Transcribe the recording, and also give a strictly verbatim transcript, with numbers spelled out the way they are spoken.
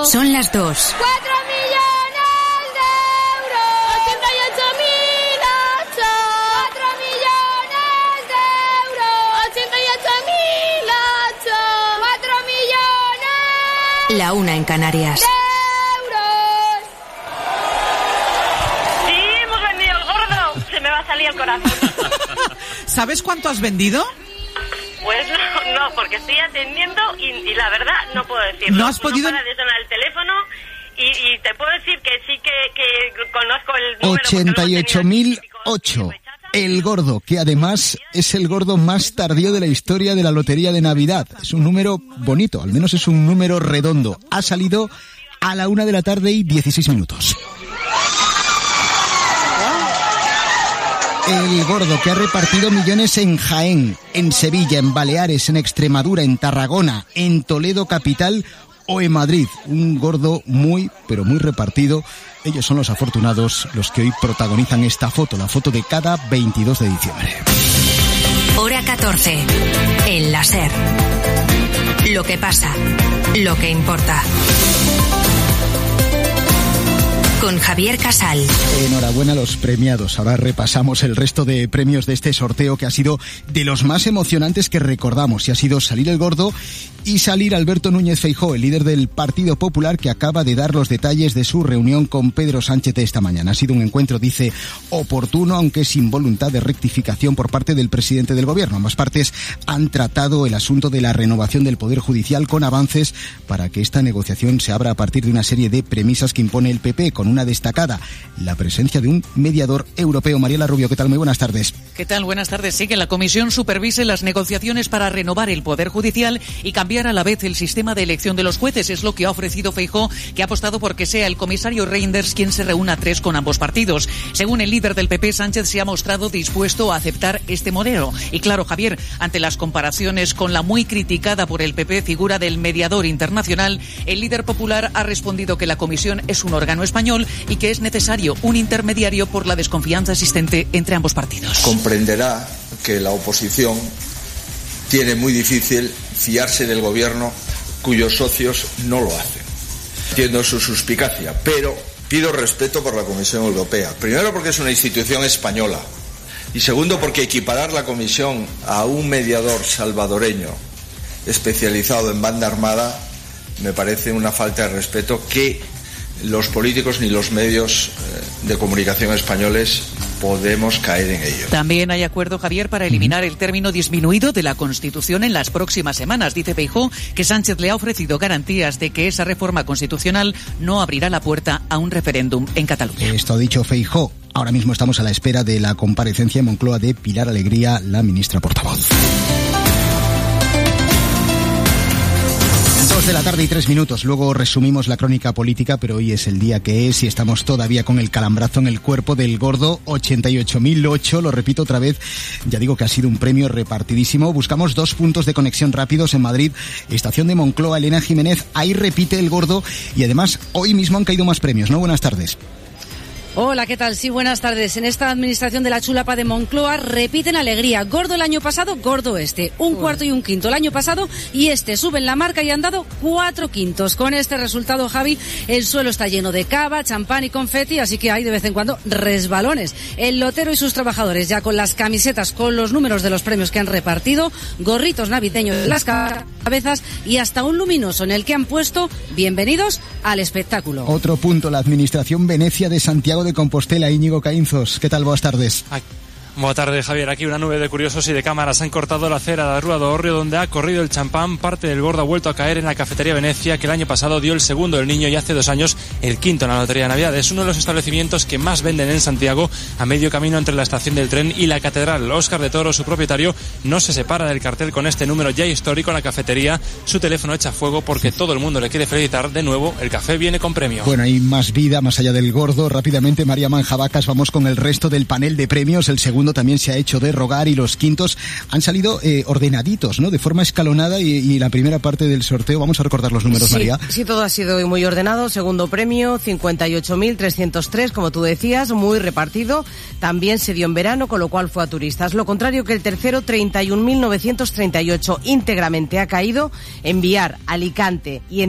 Son las dos. ¡Cuatro millones de euros! ¡ochenta y ocho mil ocho! ¡Cuatro millones de euros! ¡ochenta y ocho mil ocho! ¡Cuatro millones! La una en Canarias. ¡De euros! ¡Sí, hemos vendido el gordo! Se me va a salir el corazón. ¿Sabes cuánto has vendido? Pues no, no, porque estoy atendiendo y, y la verdad no puedo decirlo. ¿No has podido...? No para de sonar el teléfono y, y te puedo decir que sí que, que conozco el número... ochenta y ocho mil ocho. El gordo, que además es el gordo más tardío de la historia de la lotería de Navidad. Es un número bonito, al menos es un número redondo. Ha salido a la una de la tarde y dieciséis minutos. El gordo, que ha repartido millones en Jaén, en Sevilla, en Baleares, en Extremadura, en Tarragona, en Toledo capital o en Madrid. Un gordo muy, pero muy repartido. Ellos son los afortunados, los que hoy protagonizan esta foto, la foto de cada veintidós de diciembre. Hora catorce. El láser. Lo que pasa, lo que importa. Con Javier Casal. Enhorabuena a los premiados. Ahora repasamos el resto de premios de este sorteo, que ha sido de los más emocionantes que recordamos. Y ha sido salir el gordo y salir Alberto Núñez Feijóo, el líder del Partido Popular, que acaba de dar los detalles de su reunión con Pedro Sánchez esta mañana. Ha sido un encuentro, dice, oportuno, aunque sin voluntad de rectificación por parte del presidente del gobierno. Ambas partes han tratado el asunto de la renovación del Poder Judicial, con avances para que esta negociación se abra a partir de una serie de premisas que impone el P P, con una destacada: la presencia de un mediador europeo. Mariela Rubio, ¿qué tal? Muy buenas tardes. ¿Qué tal? Buenas tardes. Sí, que la Comisión supervise las negociaciones para renovar el Poder Judicial y cambiar a la vez el sistema de elección de los jueces. Es lo que ha ofrecido Feijóo, que ha apostado por que sea el comisario Reinders quien se reúna a tres con ambos partidos. Según el líder del P P, Sánchez se ha mostrado dispuesto a aceptar este modelo. Y claro, Javier, ante las comparaciones con la muy criticada por el P P figura del mediador internacional, el líder popular ha respondido que la Comisión es un órgano español y que es necesario un intermediario por la desconfianza existente entre ambos partidos. Comprenderá que la oposición tiene muy difícil fiarse del gobierno cuyos socios no lo hacen. Entiendo su suspicacia, pero pido respeto por la Comisión Europea. Primero, porque es una institución española, y segundo, porque equiparar la Comisión a un mediador salvadoreño especializado en banda armada me parece una falta de respeto que los políticos ni los medios de comunicación españoles podemos caer en ello. También hay acuerdo, Javier, para eliminar el término disminuido de la Constitución en las próximas semanas. Dice Feijóo que Sánchez le ha ofrecido garantías de que esa reforma constitucional no abrirá la puerta a un referéndum en Cataluña. Esto ha dicho Feijóo. Ahora mismo estamos a la espera de la comparecencia en Moncloa de Pilar Alegría, la ministra portavoz. Dos de la tarde y tres minutos. Luego resumimos la crónica política, pero hoy es el día que es y estamos todavía con el calambrazo en el cuerpo del gordo. ochenta y ocho mil ocho, lo repito otra vez, ya digo que ha sido un premio repartidísimo. Buscamos dos puntos de conexión rápidos en Madrid, estación de Moncloa. Elena Jiménez, ahí repite el gordo y además hoy mismo han caído más premios, ¿no? Buenas tardes. Hola, ¿qué tal? Sí, buenas tardes. En esta administración de la Chulapa de Moncloa repiten alegría. Gordo el año pasado, gordo este. Un cuarto y un quinto el año pasado y este suben la marca y han dado cuatro quintos. Con este resultado, Javi, el suelo está lleno de cava, champán y confeti, así que hay de vez en cuando resbalones. El lotero y sus trabajadores ya con las camisetas con los números de los premios que han repartido, gorritos navideños en las cabezas y hasta un luminoso en el que han puesto bienvenidos al espectáculo. Otro punto, la Administración Venecia de Santiago de Compostela. Íñigo Caínzos, ¿qué tal? Buenas tardes. Ay. Buenas tardes, Javier. Aquí una nube de curiosos y de cámaras han cortado la acera de la Rúa de Orrio, donde ha corrido el champán. Parte del gordo ha vuelto a caer en la cafetería Venecia, que el año pasado dio el segundo del niño y hace dos años el quinto en la lotería de Navidad. Es uno de los establecimientos que más venden en Santiago, a medio camino entre la estación del tren y la catedral. Óscar de Toro, su propietario, no se separa del cartel con este número ya histórico en la cafetería. Su teléfono echa fuego porque todo el mundo le quiere felicitar. De nuevo, el café viene con premio. Bueno, hay más vida más allá del gordo. Rápidamente, María Manjabacas, vamos con el resto del panel de premios. El segundo también se ha hecho de rogar y los quintos han salido eh, ordenaditos, ¿no? De forma escalonada y, y la primera parte del sorteo. Vamos a recordar los números, sí, María. Sí, todo ha sido muy ordenado. Segundo premio, cincuenta y ocho mil trescientos tres, como tú decías, muy repartido. También se dio en verano, con lo cual fue a turistas. Lo contrario que el tercero, treinta y un mil novecientos treinta y ocho, íntegramente ha caído en Biar, Alicante y en